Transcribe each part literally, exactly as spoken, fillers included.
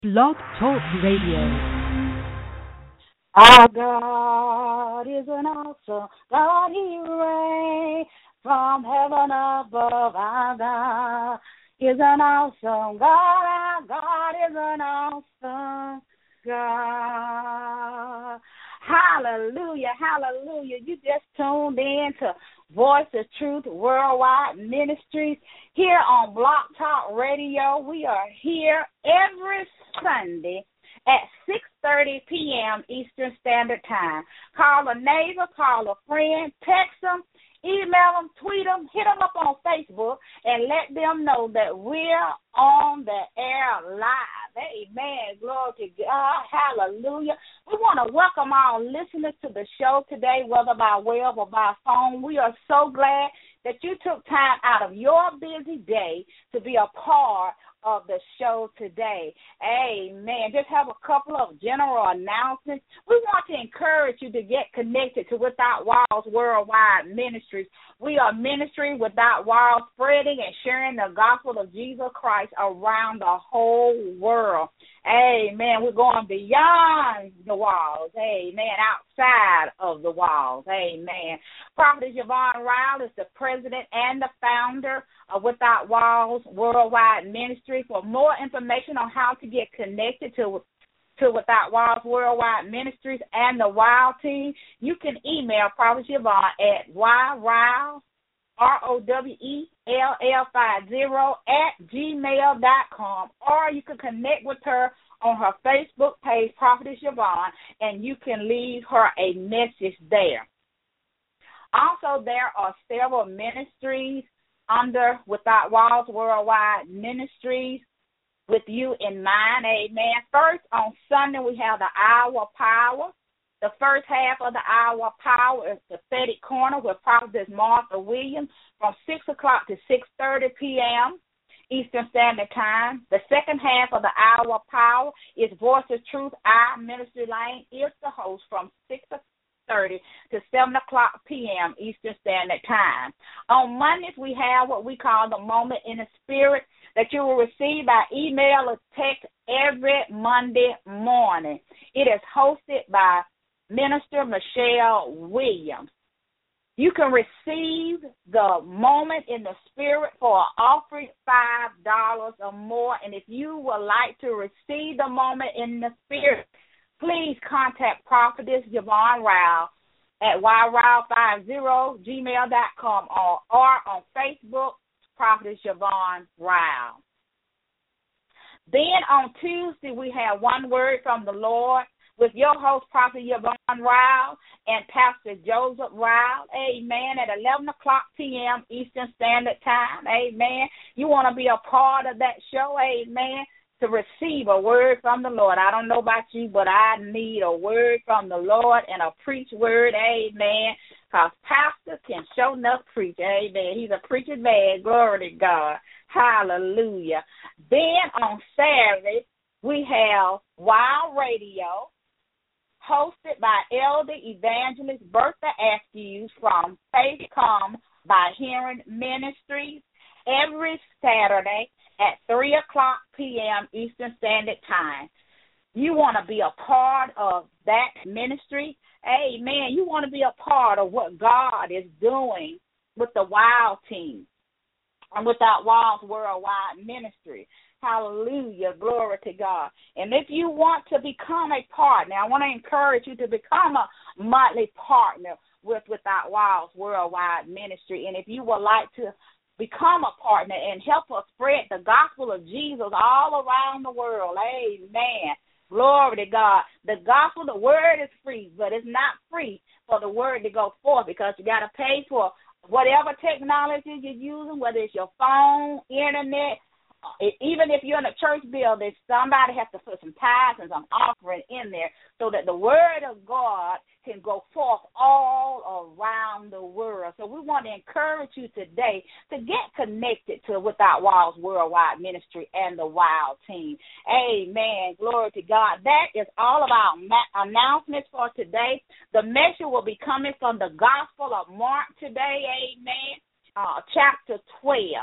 Blog Talk Radio. Our God is an awesome God. He reigns from heaven above. Our God is an awesome God. Our God is an awesome God. Hallelujah, hallelujah. You just tuned in to Voice of Truth Worldwide Ministries here on Blog Talk Radio. We are here every Sunday at six thirty p.m. Eastern Standard Time. Call a neighbor, call a friend, text them, email them, tweet them, hit them up on Facebook, and let them know that we're on the air live. Amen. Glory to God. Hallelujah. We want to welcome our listeners to the show today, whether by web or by phone. We are so glad that you took time out of your busy day to be a part of the show today. Amen. Just have a couple of general announcements. We want to encourage you to get connected to Without Walls Worldwide Ministries. We are ministry without walls, spreading and sharing the gospel of Jesus Christ around the whole world. Amen. We're going beyond the walls. Amen. Outside of the walls. Amen. Prophetess Yvonne Ryle is the president and the founder of Without Walls Worldwide Ministry. For more information on how to get connected to to Without Walls Worldwide Ministries and the WOW team, you can email Prophetess Yvonne at yryle, R O W E L L fifty at gmail dot com, or you can connect with her on her Facebook page, Prophetess Yvonne, and you can leave her a message there. Also, there are several ministries under Without Walls Worldwide Ministries with you in mind. Amen. First, on Sunday, we have the Hour of Power. The first half of the Hour of Power is the Prophetic Corner with Prophetess Martha Williams from six o'clock to six thirty p.m. Eastern Standard Time. The second half of the Hour of Power is Voice of Truth. I, Ministry Lane, is the host from six thirty to seven o'clock p.m. Eastern Standard Time. On Mondays, we have what we call the Moment in the Spirit that you will receive by email or text every Monday morning. It is hosted by Minister Michelle Williams. You can receive the Moment in the Spirit for an offering five dollars or more. And if you would like to receive the Moment in the Spirit, please contact Prophetess Yvonne Ryle at y ryle fifty gmail dot com or, or on Facebook, Prophetess Yvonne Ryle. Then on Tuesday, we have One Word from the Lord with your host, Prophet Yvonne Ryle and Pastor Joseph Ryle. Amen. At eleven o'clock p.m. Eastern Standard Time. Amen. You want to be a part of that show. Amen. To receive a word from the Lord. I don't know about you, but I need a word from the Lord and a preach word. Amen. Because Pastor can show enough preach. Amen. He's a preaching man. Glory to God. Hallelujah. Then on Saturday, we have Wild Radio, hosted by Elder Evangelist Bertha Askew from Faith Come by Hearing Ministries every Saturday at three o'clock p.m. Eastern Standard Time. You want to be a part of that ministry? Amen. You want to be a part of what God is doing with the WOW team and Without Walls Worldwide Ministry. Hallelujah. Glory to God. And if you want to become a partner, I want to encourage you to become a monthly partner with Without Walls Worldwide Ministry. And if you would like to become a partner and help us spread the gospel of Jesus all around the world. Amen. Glory to God. The gospel, the word is free, but it's not free for the word to go forth because you got to pay for whatever technology you're using, whether it's your phone, internet. Even if you're in a church building, somebody has to put some tithes and some offering in there so that the word of God can go forth all around the world. So we want to encourage you today to get connected to Without Walls Worldwide Ministry and the WOW team. Amen. Glory to God. That is all of our ma- announcements for today. The message will be coming from the Gospel of Mark today. Amen. Uh, chapter twelve.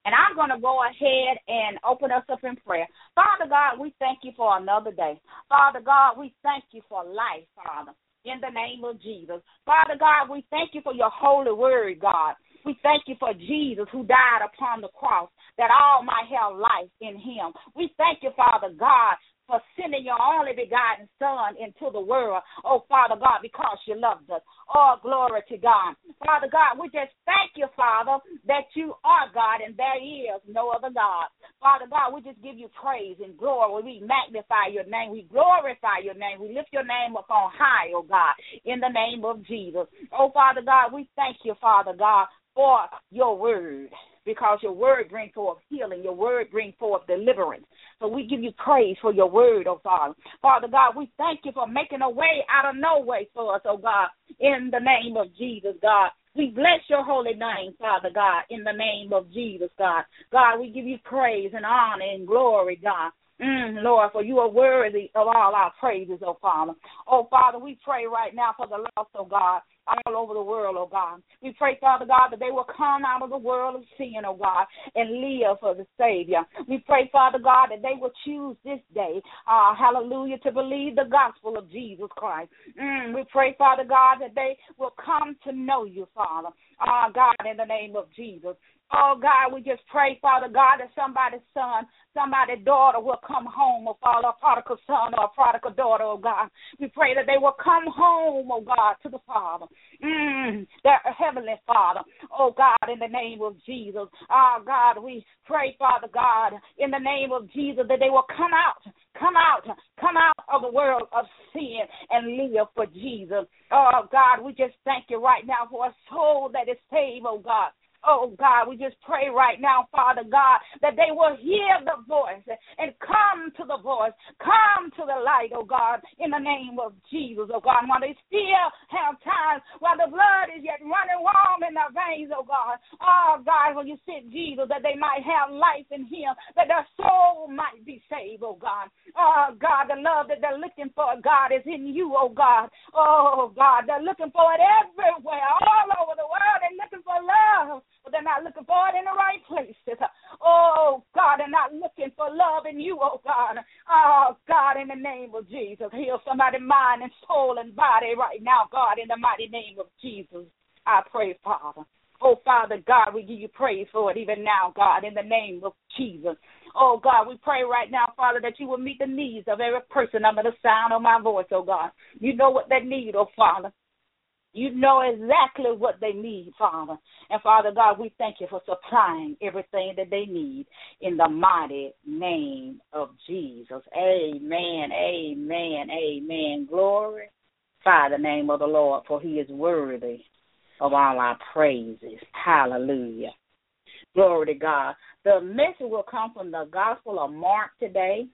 And I'm going to go ahead and open us up in prayer. Father God, we thank you for another day. Father God, we thank you for life, Father, in the name of Jesus. Father God, we thank you for your holy word, God. We thank you for Jesus who died upon the cross, that all might have life in him. We thank you, Father God, for sending your only begotten Son into the world, oh, Father God, because you loved us. Oh, glory to God. Father God, we just thank you, Father, that you are God and there is no other God. Father God, we just give you praise and glory. We magnify your name. We glorify your name. We lift your name up on high, oh, God, in the name of Jesus. Oh, Father God, we thank you, Father God, for your word, because your word brings forth healing. Your word brings forth deliverance. So we give you praise for your word, oh Father. Father God, we thank you for making a way out of no way for us, oh God, in the name of Jesus, God. We bless your holy name, Father God, in the name of Jesus, God. God, we give you praise and honor and glory, God. Mm, Lord, for you are worthy of all our praises, oh Father. Oh, Father, we pray right now for the lost, oh God, all over the world, oh God. We pray, Father God, that they will come out of the world of sin, oh God, and live for the Savior. We pray, Father God, that they will choose this day, uh, hallelujah, to believe the gospel of Jesus Christ. Mm, we pray, Father God, that they will come to know you, Father. Oh, God, in the name of Jesus. Oh, God, we just pray, Father God, that somebody's son, somebody's daughter will come home, oh, Father, a prodigal son or a prodigal daughter, oh, God. We pray that they will come home, oh, God, to the Father, mm, their heavenly Father, oh, God, in the name of Jesus. Oh, God, we pray, Father God, in the name of Jesus, that they will come out, come out, come out of the world of sin and live for Jesus. Oh, God, we just thank you right now for a soul that is saved, oh, God. Oh, God, we just pray right now, Father God, that they will hear the voice and come to the voice, come to the light, oh, God, in the name of Jesus, oh, God. And while they still have time, while the blood is yet running warm in their veins, oh, God, oh, God, when you sent Jesus, that they might have life in him, that their soul might be saved, oh, God. Oh, God, the love that they're looking for, God, is in you, oh, God. Oh, God, they're looking for it everywhere, all over the world. They're looking for love. But they're not looking for it in the right places. Oh, God, they're not looking for love in you, oh, God. Oh, God, in the name of Jesus, heal somebody's mind and soul and body right now, God, in the mighty name of Jesus. I pray, Father. Oh, Father God, we give you praise for it even now, God, in the name of Jesus. Oh, God, we pray right now, Father, that you will meet the needs of every person under the sound of my voice, oh, God. You know what they need, oh, Father. You know exactly what they need, Father. And, Father God, we thank you for supplying everything that they need in the mighty name of Jesus. Amen, amen, amen. Glorify the name of the Lord, for he is worthy of all our praises. Hallelujah. Glory to God. The message will come from the Gospel of Mark today,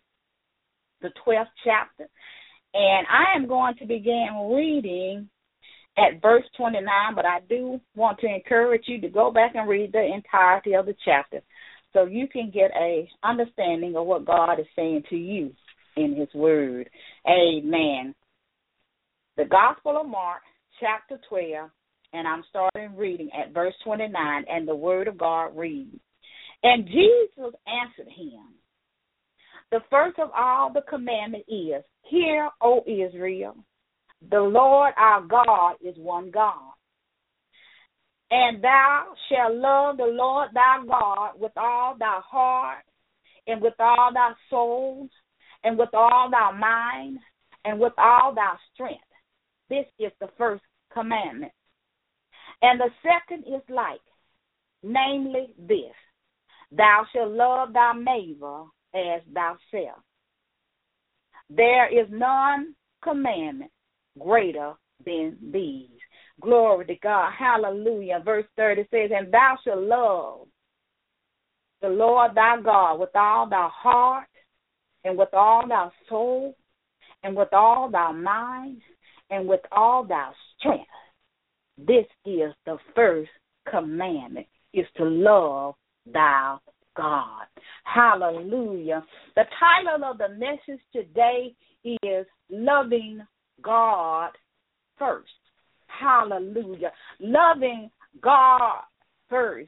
the twelfth chapter. And I am going to begin reading at verse twenty-nine, but I do want to encourage you to go back and read the entirety of the chapter so you can get a understanding of what God is saying to you in his word. Amen. The Gospel of Mark, chapter twelve, and I'm starting reading at verse twenty-nine, and the word of God reads, and Jesus answered him, the first of all the commandment is, hear, O Israel, the Lord our God is one God. And thou shalt love the Lord thy God with all thy heart, and with all thy soul, and with all thy mind, and with all thy strength. This is the first commandment. And the second is like, namely this, thou shalt love thy neighbor as thyself. There is none commandment greater than these. Glory to God. Hallelujah. Verse thirty says, and thou shalt love the Lord thy God with all thy heart, and with all thy soul, and with all thy mind, and with all thy strength. This is the first commandment, is to love thy God. Hallelujah. The title of the message today is Loving God First. Hallelujah. Loving God first.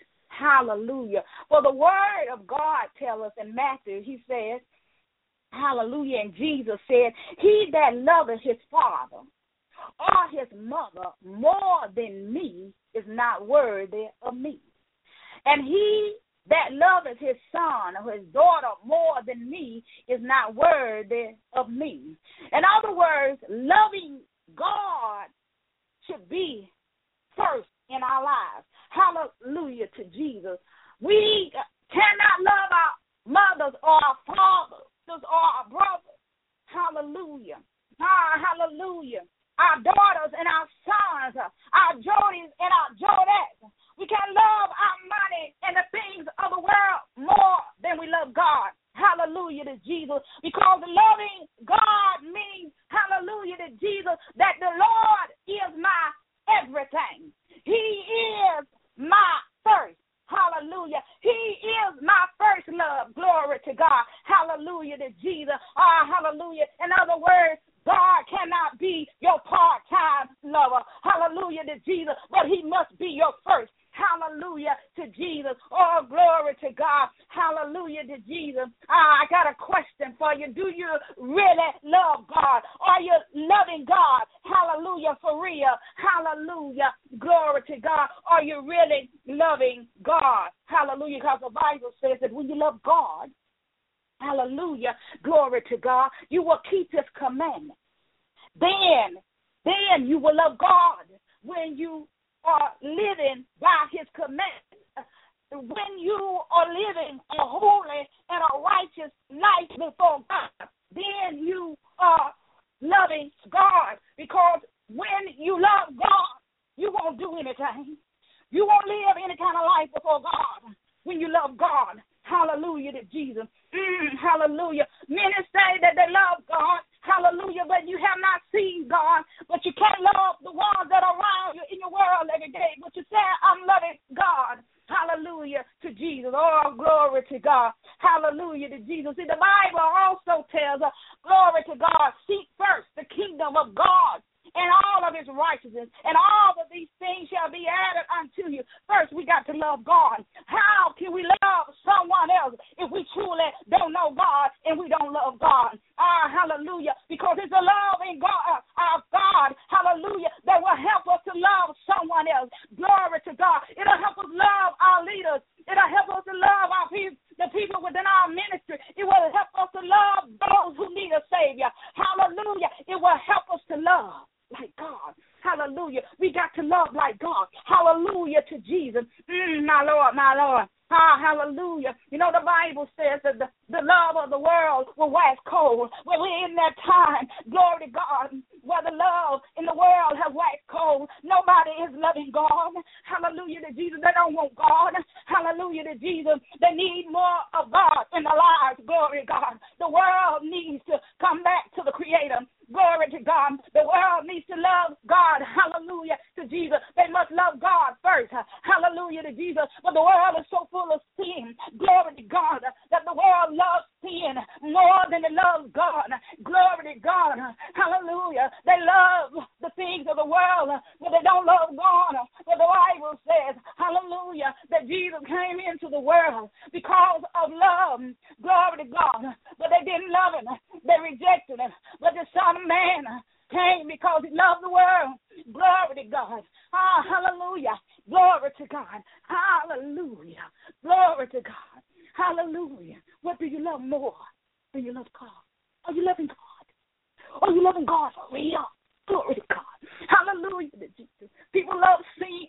Hallelujah. For the word of God tells us in Matthew, he says, hallelujah, and Jesus said, he that loveth his father or his mother more than me is not worthy of me. And he that loveth his son or his daughter more than me is not worthy of me. In other words, loving God should be first in our lives. Hallelujah to Jesus. We cannot love our mothers or our fathers or our brothers. Hallelujah. Ah, hallelujah. Our daughters and our sons, our Jodies and our Jodettes. We can love our money and the things of the world more than we love God. Hallelujah to Jesus. Because loving God means, hallelujah to Jesus, that the Lord is my everything. He is my first. Hallelujah. He is my first love. Glory to God. Hallelujah to Jesus. Ah, hallelujah. In other words, God cannot be your part-time lover. Hallelujah to Jesus. But he must be your first. Hallelujah to Jesus. Oh, glory to God. Hallelujah to Jesus. Ah, I got a question for you. Do you really love God? Are you loving God? Hallelujah, for real. Hallelujah. Glory to God. Are you really loving God? Hallelujah, because the Bible says that when you love God, hallelujah, glory to God, you will keep his commandments. Then, then you will love God when you are living by his commandments. When you are living a holy and a righteous life before God, then you are loving God. Because when you love God, you won't do anything. You won't live any kind of life before God when you love God. Hallelujah to Jesus. Mm, hallelujah. Many say that they love God. Hallelujah. But you have not seen God. But you can't love the ones that are around you in your world every day. But you say, I'm loving God. Hallelujah to Jesus. Oh, glory to God. Hallelujah to Jesus. See, the Bible also tells us, glory to God, seek first the kingdom of God and all of his righteousness, and all of these things shall be added unto you. First, we got to love God. How can we love someone else if we truly don't know God and we don't love God? Ah, hallelujah. Because it's a love in God, our God, hallelujah, that will help us to love someone else. Glory to God. It'll help us love our leaders. It'll help us to love our people, the people within our ministry. It will help us to love those who need a Savior. Hallelujah. It will help us to love like God. Hallelujah. We got to love like God. Hallelujah to Jesus. Mm, my Lord, my Lord. Ah, hallelujah. You know, the Bible says that the, the love of the world will wax cold. Well, we're in that time, glory to God, where the love in the world has waxed cold. Nobody is loving God. Hallelujah to Jesus. They don't want God. Hallelujah to Jesus. They need more of God in their lives. Glory to God. The world needs to come back to the Creator. Glory to God. The world needs to love God. Hallelujah to Jesus. They must love God first. Hallelujah to Jesus. But the world is so full of sin. Glory to God. That the world loves sin more than they love God. Glory to God. Hallelujah. They love the things of the world, but they don't love God. But the Bible says, hallelujah, that Jesus came into the world because of love. Glory to God. But they didn't love him. They rejected him. But the Son of Man came because he loved the world. Glory to God. Ah, hallelujah. Glory to God. Hallelujah. Glory to God. Hallelujah. What do you love more? Do you love God? Are you loving God? Are you loving God for real? Glory to God. Hallelujah to Jesus. People love sin.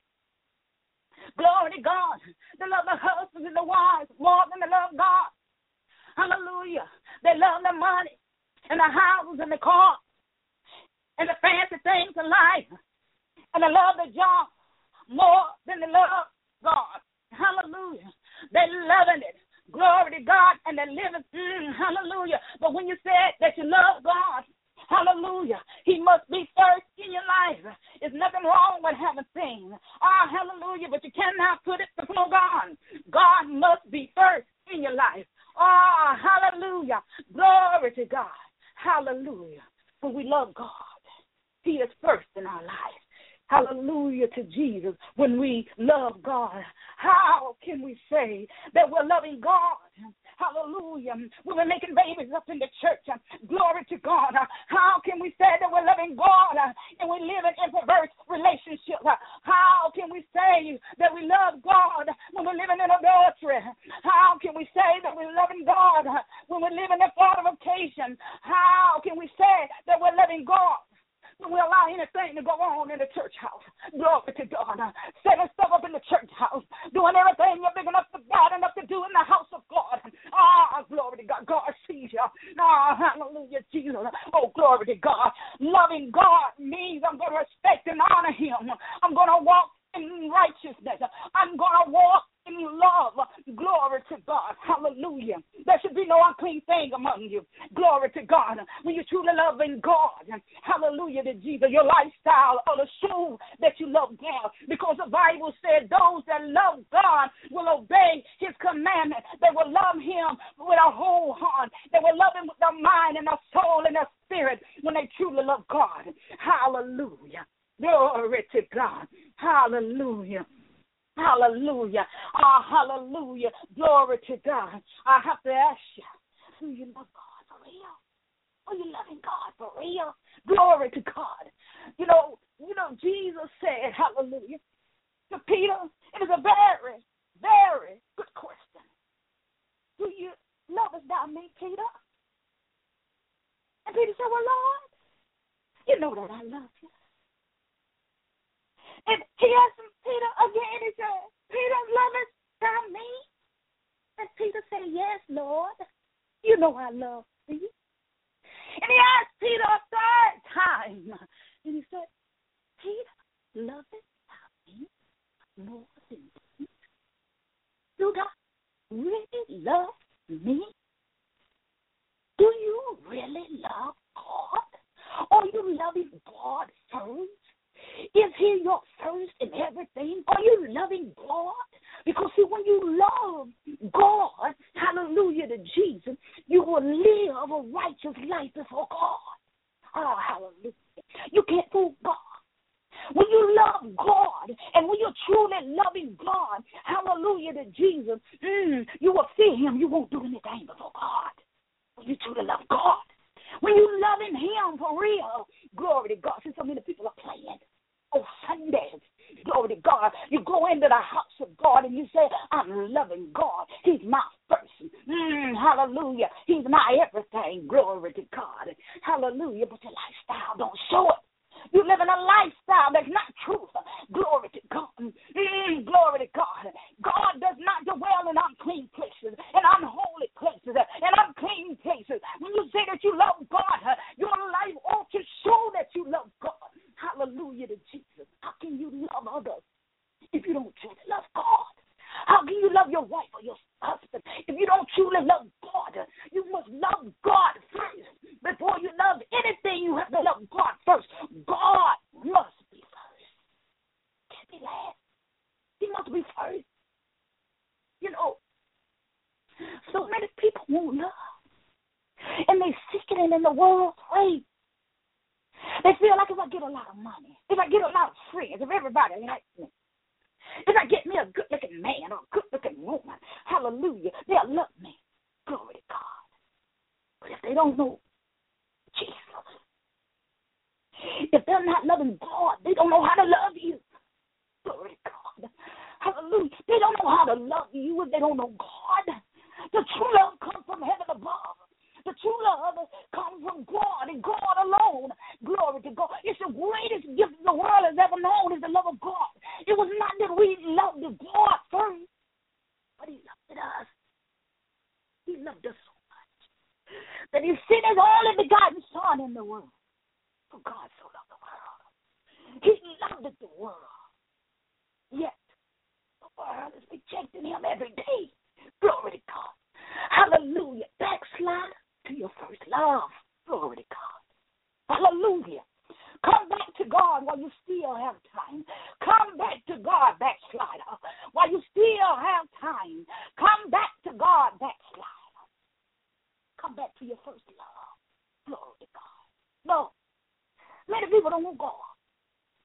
Glory to God. They love the husbands and the wives more than they love God. Hallelujah. They love the money and the houses and the cars and the fancy things in life. And they love the job more than they love God. Hallelujah. They're loving it. Glory to God. And they're living. Mm, hallelujah. But when you said that you love God, hallelujah, he must be first in your life. There's nothing wrong with having things. Ah, hallelujah. But you cannot put it before God. God must be first in your life. Ah, hallelujah. Glory to God. Hallelujah. When we love God, he is first in our life. Hallelujah to Jesus. When we love God, how can we say that we're loving God? Hallelujah. When we're making babies up in the church, glory to God. How can we say that we're loving God and we live in perverse relationships? How can we say that we love God when we're living in adultery? How can we say that we're loving God when we're living in fornication? How can we say that we're loving God when we allow anything to go on in the church house? Glory to God. Setting stuff up in the church house, doing everything you're big enough to bad enough to do in the house of God. Ah, glory to God. God sees you. Ah, hallelujah, Jesus. Oh, glory to God. Loving God means I'm going to respect and honor him. I'm going to walk in righteousness. I'm going to walk in love. Glory to God. Hallelujah. There should be no unclean thing among you. Glory to God. When you're truly loving God, hallelujah to Jesus, your lifestyle ought to show that you love God, because the Bible said those that love God will obey his commandment. They will love him with a whole heart. They will love him with their mind and their soul and their spirit when they truly love God. Hallelujah. Glory to God. Hallelujah. Hallelujah. Ah, hallelujah. Glory to God. I have to ask you, do you love God for real? Are you loving God for real? Glory to God. You know, you know, Jesus said, hallelujah, to Peter, it is a very, very good question. Do you love us thou me, Peter? And Peter said, well, Lord, you know that I love you. And he asked him, Peter again, he said, Peter, lovest thou me? And Peter said, yes, Lord. You know I love thee. And he asked Peter a third time. And he said, Peter, lovest thou me more than thee? Do thou really love me? Do you really love God? Are you loving God first? Is he your first in everything? Are you loving God? Because, see, when you love God, hallelujah to Jesus, you will live a righteous life before God. Oh, hallelujah. You can't fool God. When you love God and when you're truly loving God, hallelujah to Jesus, mm, you will fear him. You won't do anything before God. When you truly love God. When you loving him for real, glory to God. See, so many people are playing. Oh, Sundays, glory to God. You go into the house of God and you say, I'm loving God. He's my person. Mm, hallelujah. He's my everything. Glory to God. Hallelujah. But your lifestyle don't show it. You're living a lifestyle that's not truth. Glory to God. Mm, glory to God. God does not dwell in unclean places and unholy places and unclean places. When you say that you love God, your life ought to show that you love God. Hallelujah to Jesus. How can you love others if you don't truly love God? How can you love your wife or your husband if you don't truly love God? You must love God first. Before you love anything, you have to love God first. God must be first. Can't be last. He must be first. You know, so many people won't love. And they seek it in the world's way. They feel like if I get a lot of money, if I get a lot of friends, if everybody likes me, if I get me a good-looking man or a good-looking woman, hallelujah, they'll love me. Glory to God. But if they don't know Jesus, if they're not loving God, they don't know how to love you. Glory to God. Hallelujah. They don't know how to love you if they don't know God. The true love comes from heaven above. The true love comes from God and God alone. Glory to God. It's the greatest gift the world has ever known is the love of God. It was not that we loved God first, but he loved us. He loved us so much that he sent his only begotten Son in the world. For God so loved the world. He loved the world. Yet the world is rejecting him every day. Glory to God. Hallelujah. Backslide to your first love. Glory to God. Hallelujah. Come back to God while you still have time. Come back to God, backslider, while you still have time. Come back to God, backslider. Come back to your first love. Glory to God. No. Many people don't want God.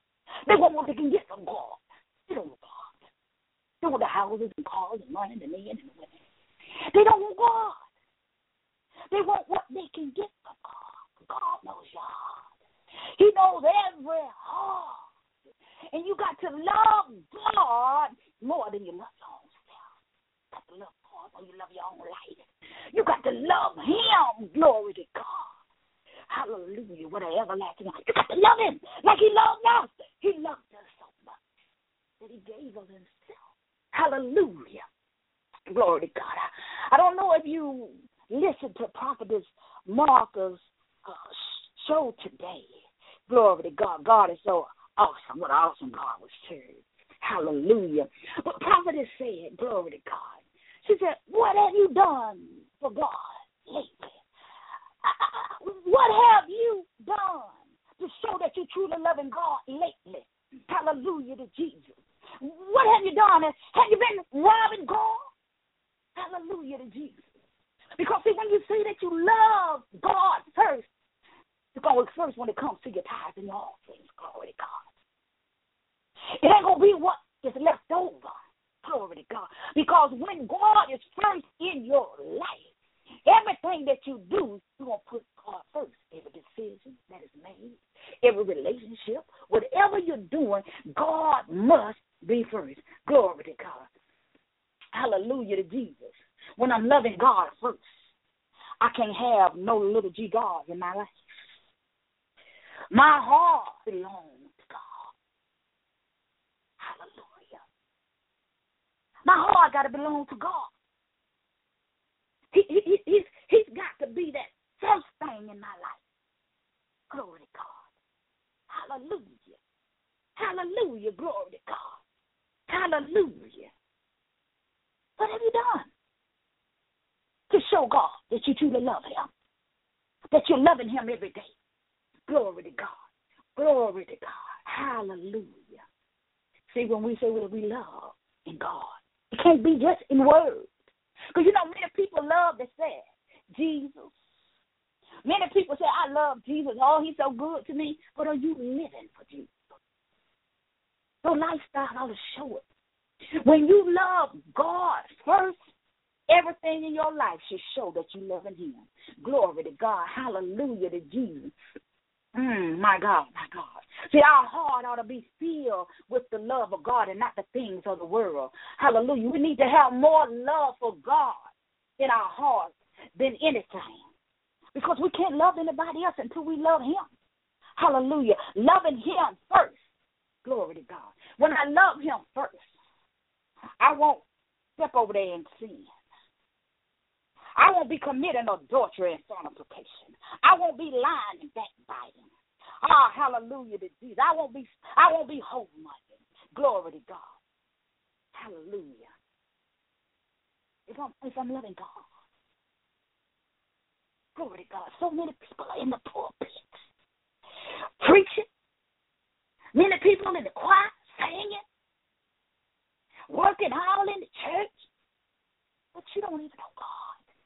They want what they can get from God. They don't want God. They want the houses and cars and money and the men and the women. They don't want God. They want what they can get from God. God knows your heart. He knows every heart. And you got to love God more than you love your own self. You got to love God more than you love your own life. You got to love Him. Glory to God. Hallelujah. What an everlasting God. You got to love Him like He loved us. He loved us so much that He gave of Himself. Hallelujah. Glory to God. I, I don't know if you listened to Prophetess Martha's uh, show today. Glory to God. God is so awesome. What an awesome God was served. Hallelujah. But Prophetess said, glory to God. She said, what have you done for God lately? What have you done to show that you truly loving God lately? Hallelujah to Jesus. What have you done? Have you been robbing God? Hallelujah to Jesus. Because, see, when you say that you love God first, it's going to first when it comes to your tithes and your offerings. Glory to God. It ain't going to be what is left over. Glory to God. Because when God is first in your life, everything that you do, you're going to put God first. Every decision that is made, every relationship, whatever you're doing, God must be first. Glory to God. Hallelujah to Jesus. When I'm loving God first, I can't have no little G gods in my life. My heart belongs to God. Hallelujah. My heart got to belong to God. He, he, he's, he's got to be that first thing in my life. Glory to God. Hallelujah. Hallelujah. Glory to God. Hallelujah. What have you done to show God that you truly love Him? That you're loving Him every day. Glory to God. Glory to God. Hallelujah. See, when we say what we love in God, it can't be just in words. Because, you know, many people love to say Jesus. Many people say, I love Jesus. Oh, He's so good to me. But are you living for Jesus? Your lifestyle ought to show it. When you love God first, everything in your life should show that you love Him. Glory to God. Hallelujah to Jesus. Mm, my God, my God. See, our heart ought to be filled with the love of God and not the things of the world. Hallelujah. We need to have more love for God in our hearts than anything. Because we can't love anybody else until we love Him. Hallelujah. Loving Him first. Glory to God. When I love Him first, I won't step over there and sin. I won't be committing adultery and fornication. I won't be lying and backbiting. Ah, hallelujah to Jesus. I won't be I won't be whole-minded. Glory to God. Hallelujah. If I'm if I'm loving God. Glory to God. So many people are in the pulpit preaching. Many people in the choir singing. Working all in the church. But you don't even know God.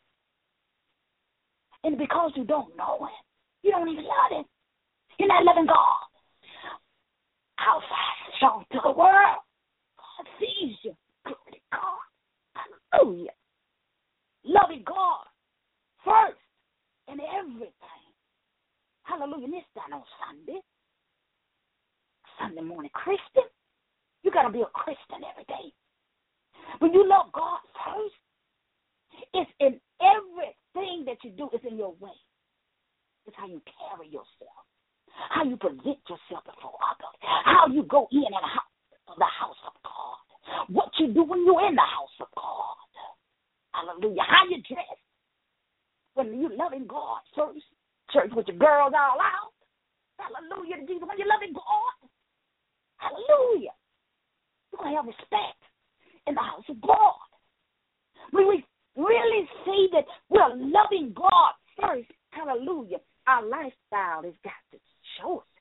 And because you don't know Him, you don't even love Him. You're not loving God. Outside, shown to the world. God sees you. Glory to God. Hallelujah. Loving God first in everything. Hallelujah. And it's not on Sunday. Sunday morning Christian. You got to be a Christian every day. When you love God first, it's in everything that you do. It's in your way. It's how you carry yourself, how you present yourself before others, how you go in and out of the house of God, what you do when you're in the house of God. Hallelujah. How you dress. When you're loving God first, church with your girls all out. Hallelujah to Jesus. When you're loving God, hallelujah, you're going to have respect in the house of God. When we really see that we're loving God first, hallelujah, our lifestyle has got to show us.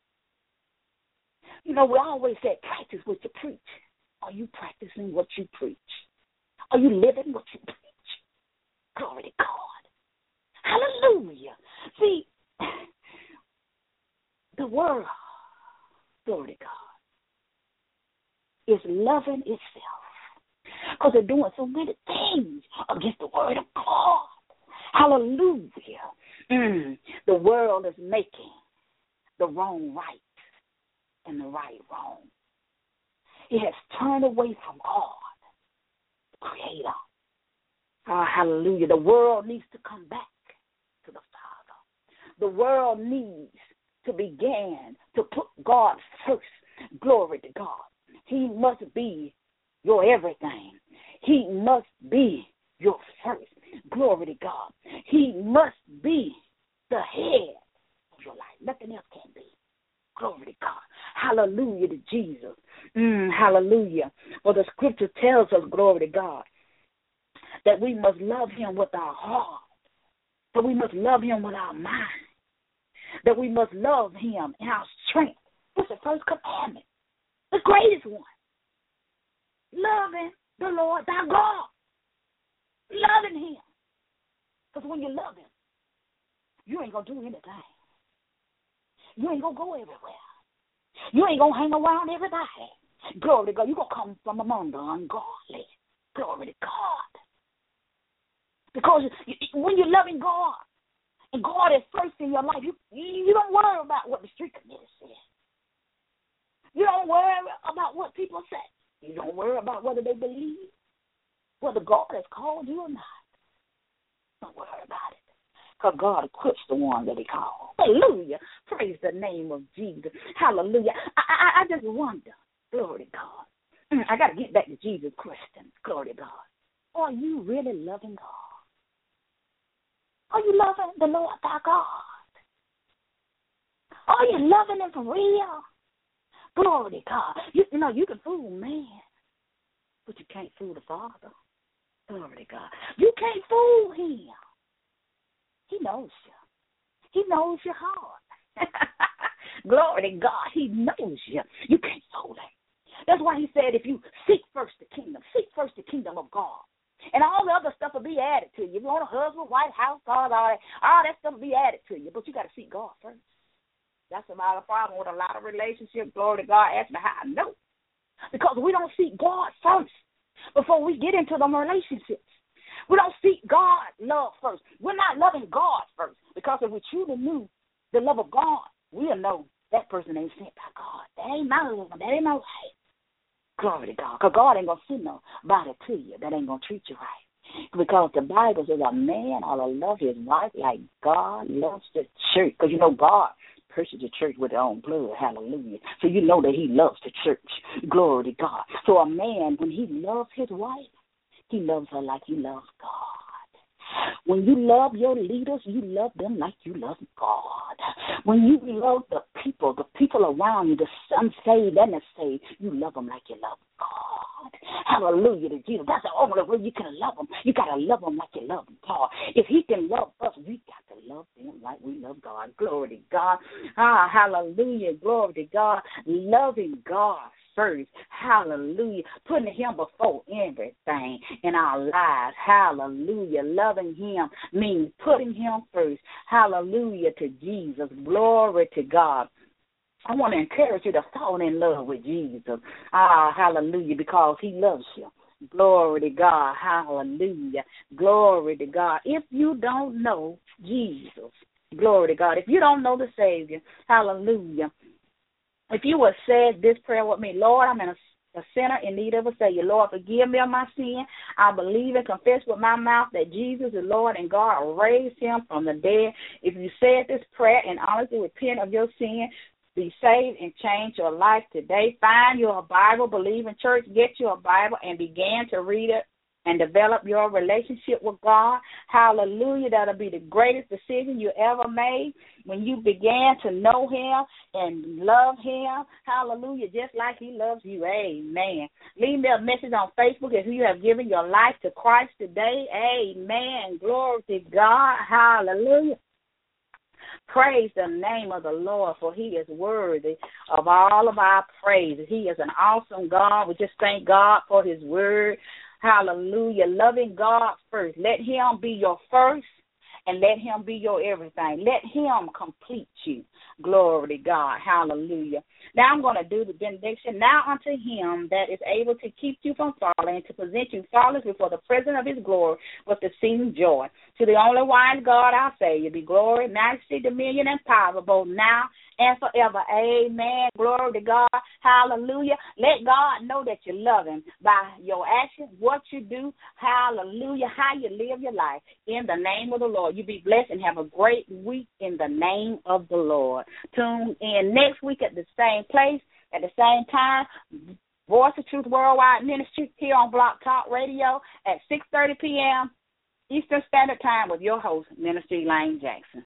You know, we always say practice what you preach. Are you practicing what you preach? Are you living what you preach? Glory to God. Hallelujah. See, the world, glory to God, is loving itself because they're doing so many things against the word of God. Hallelujah. Mm. The world is making the wrong right and the right wrong. It has turned away from God, the Creator. Oh, hallelujah. The world needs to come back to the Father. The world needs to begin to put God first. Glory to God. He must be your everything. He must be your first. Glory to God. He must be the head of your life. Nothing else can be. Glory to God. Hallelujah to Jesus. Mm, hallelujah. For the scripture tells us, glory to God, that we must love him with our heart, that we must love him with our mind, that we must love him in our strength. That's the first commandment, the greatest one. Loving the Lord thy God. Loving him. Because when you love him, you ain't going to do anything. You ain't going to go everywhere. You ain't going to hang around everybody. Glory to God. You're going to come from among the ungodly. Glory to God. Because when you're loving God, and God is first in your life, you, you don't worry about what the street committee says. You don't worry about what people say. You don't worry about whether they believe, whether God has called you or not. Don't worry about it. Because God equips the one that he called. Hallelujah. Praise the name of Jesus. Hallelujah. I, I, I just wonder. Glory to God. Mm, I got to get back to Jesus' question. Glory to God. Are you really loving God? Are you loving the Lord thy God? Are you loving him for real? Glory to God. You, you know, you can fool man, but you can't fool the Father. Glory to God. You can't fool him. He knows you. He knows your heart. Glory to God. He knows you. You can't fool him. That's why he said if you seek first the kingdom, seek first the kingdom of God, and all the other stuff will be added to you. If you want a husband, wife, house, God, all that, all that stuff will be added to you. But you got to seek God first. That's about a problem with a lot of relationships. Glory to God. Ask me how I know. Because we don't seek God first before we get into them relationships. We don't seek God love first. We're not loving God first. Because if we truly knew the love of God, we'll know that person ain't sent by God. That ain't my love. That ain't my right. Glory to God. Because God ain't going to send nobody to you that ain't going to treat you right. Because the Bible says a man ought to love his wife like God loves the church. Because you know God purchased the church with his own blood. Hallelujah. So you know that he loves the church. Glory to God. So a man, when he loves his wife, he loves her like he loves God. When you love your leaders, you love them like you love God. When you love the people, the people around you, the unsaved and the saved, you love them like you love God. Hallelujah to Jesus. That's the only way you can love them. You got to love them like you love God. If he can love us, we got to love them like we love God. Glory to God. Ah, hallelujah. Glory to God. Loving God first. Hallelujah. Putting him before everything in our lives. Hallelujah. Loving him means putting him first. Hallelujah to Jesus. Glory to God. I want to encourage you to fall in love with Jesus. Ah, hallelujah, because he loves you. Glory to God. Hallelujah. Glory to God. If you don't know Jesus, glory to God. If you don't know the Savior, hallelujah. If you would say this prayer with me, Lord, I'm in a, a sinner in need of a Savior. Lord, forgive me of my sin. I believe and confess with my mouth that Jesus is Lord and God raised him from the dead. If you said this prayer and honestly repent of your sin, be saved and change your life today. Find your Bible, believe in church, get your Bible, and begin to read it and develop your relationship with God. Hallelujah. That'll be the greatest decision you ever made when you began to know him and love him. Hallelujah. Just like he loves you. Amen. Leave me a message on Facebook if you have given your life to Christ today. Amen. Glory to God. Hallelujah. Praise the name of the Lord, for he is worthy of all of our praises. He is an awesome God. We just thank God for his word. Hallelujah. Loving God first. Let him be your first and let him be your everything. Let him complete you. Glory to God. Hallelujah. Now I'm going to do the benediction. Now unto him that is able to keep you from falling and to present you faultless before the presence of his glory with exceeding joy. To the only wise God, our Savior, be glory, majesty, dominion, and power, both now and forever. Amen. Glory to God. Hallelujah. Let God know that you love him by your actions, what you do. Hallelujah. How you live your life. In the name of the Lord. You be blessed and have a great week in the name of the Lord. Tune in next week at the same place, at the same time. Voice of Truth Worldwide Ministry here on Block Talk Radio at six thirty p.m. Eastern Standard Time with your host, Minister Elaine Jackson.